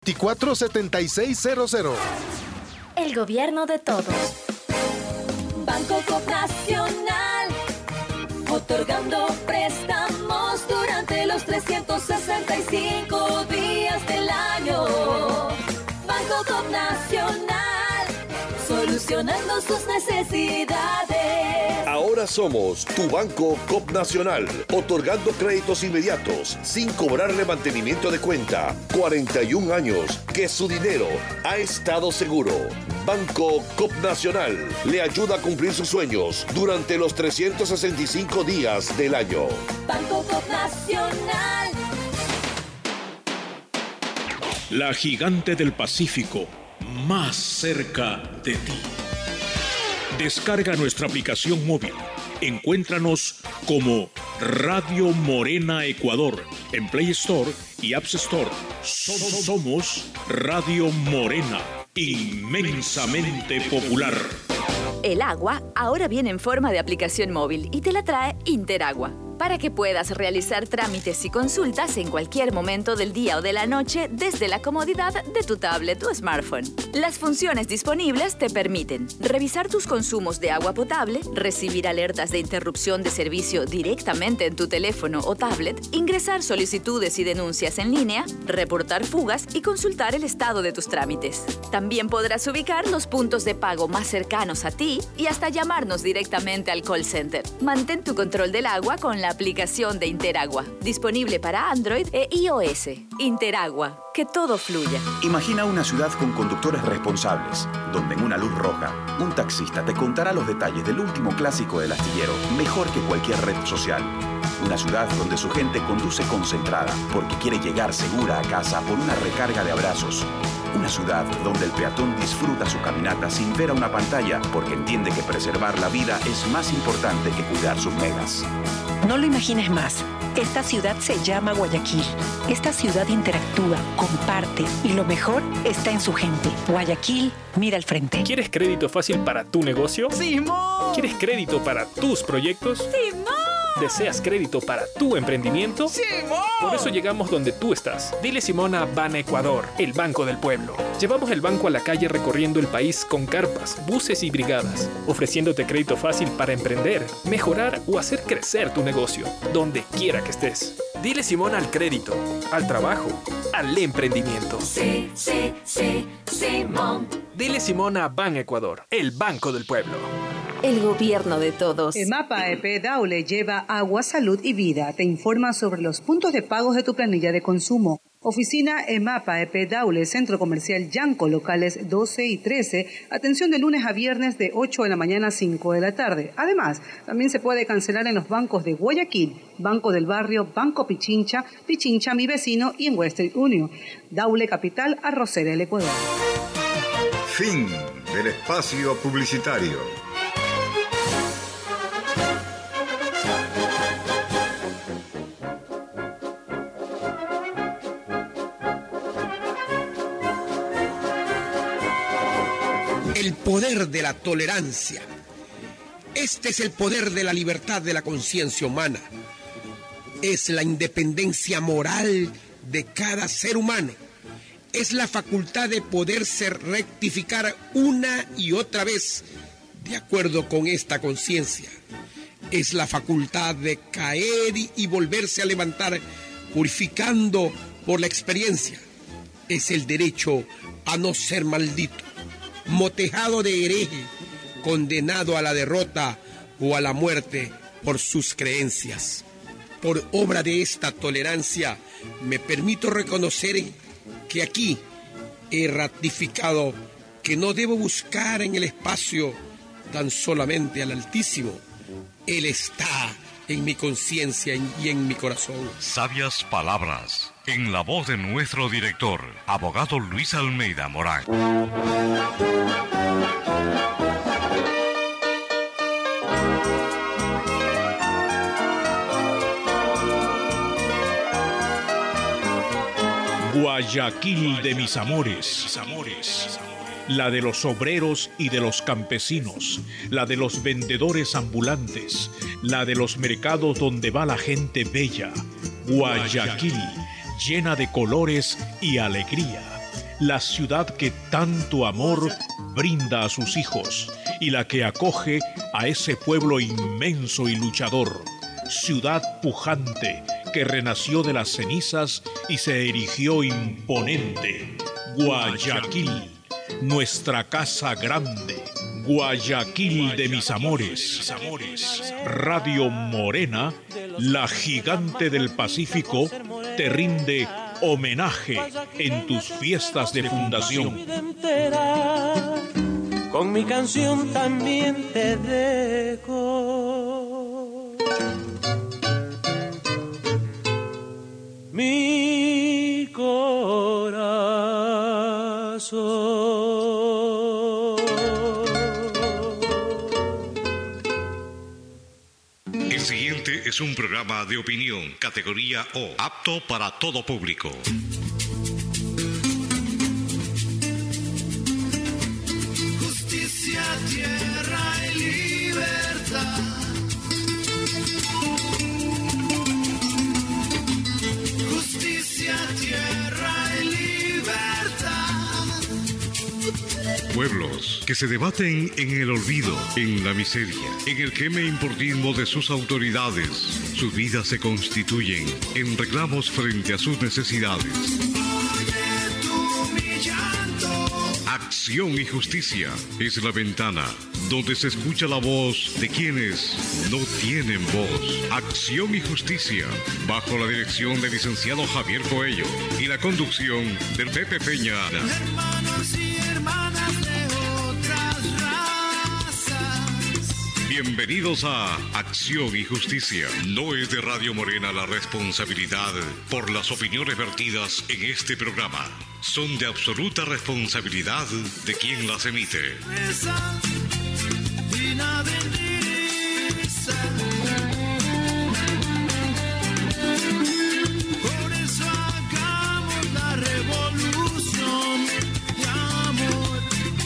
247600. El gobierno de todos. Banco Coop Nacional, otorgando préstamos durante los 365 días del año. Banco Coop Nacional, solucionando sus necesidades. Ahora somos tu Banco Coop Nacional, otorgando créditos inmediatos, sin cobrarle mantenimiento de cuenta. 41 años que su dinero ha estado seguro. Banco Coop Nacional le ayuda a cumplir sus sueños durante los 365 días del año. Banco Coop Nacional. La gigante del Pacífico, más cerca de ti. Descarga nuestra aplicación móvil. Encuéntranos como Radio Morena Ecuador en Play Store y App Store. Somos Radio Morena, inmensamente popular. El agua ahora viene en forma de aplicación móvil y te la trae Interagua, para que puedas realizar trámites y consultas en cualquier momento del día o de la noche desde la comodidad de tu tablet o smartphone. Las funciones disponibles te permiten revisar tus consumos de agua potable, recibir alertas de interrupción de servicio directamente en tu teléfono o tablet, ingresar solicitudes y denuncias en línea, reportar fugas y consultar el estado de tus trámites. También podrás ubicar los puntos de pago más cercanos a ti y hasta llamarnos directamente al call center. Mantén tu control del agua con la aplicación de Interagua, disponible para Android e iOS. Interagua, que todo fluya. Imagina una ciudad con conductores responsables, donde en una luz roja, un taxista te contará los detalles del último clásico del astillero, mejor que cualquier red social. Una ciudad donde su gente conduce concentrada, porque quiere llegar segura a casa por una recarga de abrazos. Una ciudad donde el peatón disfruta su caminata sin ver a una pantalla, porque entiende que preservar la vida es más importante que cuidar sus megas. No lo imagines más. Esta ciudad se llama Guayaquil. Esta ciudad interactúa, comparte y lo mejor está en su gente. Guayaquil, mira al frente. ¿Quieres crédito fácil para tu negocio? ¡Simón! ¿Quieres crédito para tus proyectos? ¡Simón! ¿Deseas crédito para tu emprendimiento? ¡Simón! Por eso llegamos donde tú estás. Dile Simón a Ban Ecuador, el banco del pueblo. Llevamos el banco a la calle recorriendo el país con carpas, buses y brigadas, ofreciéndote crédito fácil para emprender, mejorar o hacer crecer tu negocio, donde quiera que estés. Dile Simón al crédito, al trabajo, al emprendimiento. Sí, sí, sí, Simón. Dile Simón a Ban Ecuador, el banco del pueblo. El gobierno de todos. EMAPA EP Daule lleva agua, salud y vida. Te informa sobre los puntos de pagos de tu planilla de consumo. Oficina EMAPA EP Daule, Centro Comercial Yanco, locales 12 y 13. Atención de lunes a viernes de 8 de la mañana a 5 de la tarde. Además, también se puede cancelar en los bancos de Guayaquil, Banco del Barrio, Banco Pichincha, Pichincha Mi Vecino y en Western Union. Daule Capital, Arrocera, el Ecuador. Fin del espacio publicitario. El poder de la tolerancia. Este es el poder de la libertad de la conciencia humana. Es la independencia moral de cada ser humano. Es la facultad de poderse rectificar una y otra vez de acuerdo con esta conciencia. Es la facultad de caer y volverse a levantar purificando por la experiencia. Es el derecho a no ser maldito, motejado de hereje, condenado a la derrota o a la muerte por sus creencias. Por obra de esta tolerancia, me permito reconocer que aquí he ratificado que no debo buscar en el espacio tan solamente al Altísimo. Él está en mi conciencia y en mi corazón. Sabias palabras en la voz de nuestro director, abogado Luis Almeida Morán. Guayaquil de mis amores, la de los obreros y de los campesinos, la de los vendedores ambulantes, la de los mercados donde va la gente bella. Guayaquil, llena de colores y alegría. la ciudad que tanto amor brinda a sus hijos y la que acoge a ese pueblo inmenso y luchador. Ciudad pujante que renació de las cenizas y se erigió imponente. Guayaquil, nuestra casa grande. Guayaquil de mis amores. Radio Morena, la gigante del Pacífico, te rinde homenaje en tus fiestas de fundación. Con mi canción también te dejo mi corazón. El siguiente es un programa de opinión, categoría O, apto para todo público. Justicia, tierra y libertad. Justicia, tierra y libertad. Pueblos que se debaten en el olvido, en la miseria, en el queme importismo de sus autoridades. Sus vidas se constituyen en reclamos frente a sus necesidades. Acción y Justicia es la ventana donde se escucha la voz de quienes no tienen voz. Acción y Justicia, bajo la dirección del licenciado Javier Coello y la conducción del Pepe Peña. Hermanos y hermanas de otras razas. Bienvenidos a Acción y Justicia. No es de Radio Morena la responsabilidad por las opiniones vertidas en este programa. Son de absoluta responsabilidad de quien las emite. Por eso hagamos la revolución de amor.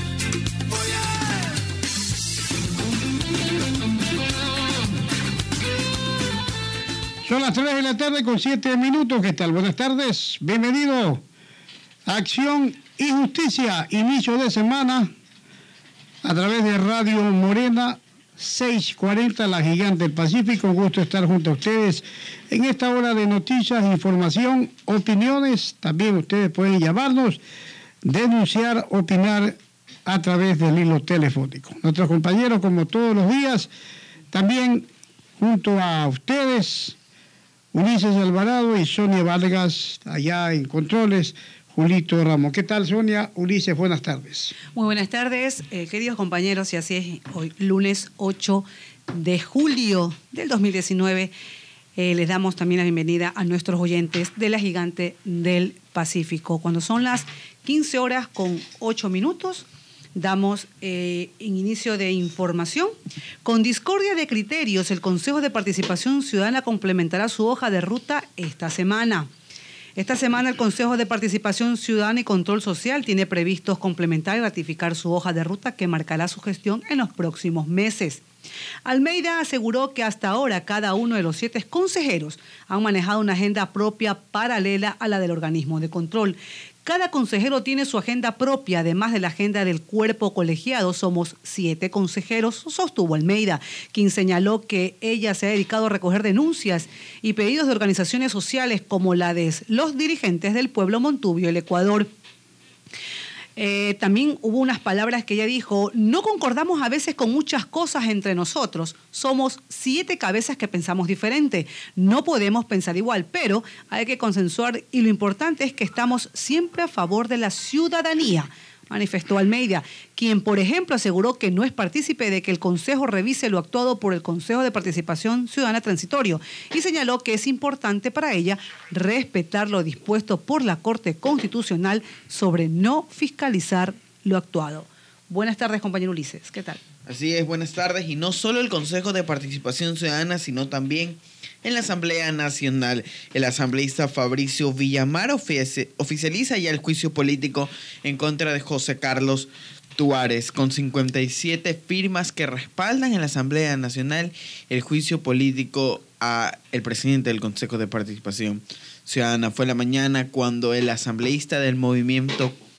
Son las 3 de la tarde con 7 minutos. ¿Qué tal? Buenas tardes. Bienvenido. Acción y Justicia, inicio de semana a través de Radio Morena 640, la gigante del Pacífico. Un gusto estar junto a ustedes en esta hora de noticias, información, opiniones. También ustedes pueden llamarnos, denunciar, opinar a través del hilo telefónico. Nuestros compañeros, como todos los días, también junto a ustedes, Ulises Alvarado y Sonia Vargas, allá en controles, Julito Ramos. ¿Qué tal, Sonia? Ulises, buenas tardes. Muy buenas tardes, queridos compañeros, y así es, hoy lunes 8 de julio del 2019. Les damos también la bienvenida a nuestros oyentes de la Gigante del Pacífico. Cuando son las 15 horas con 8 minutos, damos en inicio de información. Con discordia de criterios, el Consejo de Participación Ciudadana complementará su hoja de ruta esta semana. Esta semana el Consejo de Participación Ciudadana y Control Social tiene previstos complementar y ratificar su hoja de ruta que marcará su gestión en los próximos meses. Almeida aseguró que hasta ahora cada uno de los 7 consejeros han manejado una agenda propia paralela a la del organismo de control. Cada consejero tiene su agenda propia, además de la agenda del cuerpo colegiado. Somos 7 consejeros, sostuvo Almeida, quien señaló que ella se ha dedicado a recoger denuncias y pedidos de organizaciones sociales como la de los dirigentes del pueblo Montubio, el Ecuador. También hubo unas palabras que ella dijo: no concordamos a veces con muchas cosas entre nosotros, somos 7 cabezas que pensamos diferente, no podemos pensar igual, pero hay que consensuar y lo importante es que estamos siempre a favor de la ciudadanía, manifestó Almeida, quien, por ejemplo, aseguró que no es partícipe de que el Consejo revise lo actuado por el Consejo de Participación Ciudadana Transitorio y señaló que es importante para ella respetar lo dispuesto por la Corte Constitucional sobre no fiscalizar lo actuado. Buenas tardes, compañero Ulises. ¿Qué tal? Así es, buenas tardes. Y no solo el Consejo de Participación Ciudadana, sino también en la Asamblea Nacional. El asambleísta Fabricio Villamar oficializa ya el juicio político en contra de José Carlos Tuárez, con 57 firmas que respaldan en la Asamblea Nacional el juicio político a el presidente del Consejo de Participación Ciudadana. Fue la mañana cuando el asambleísta del movimiento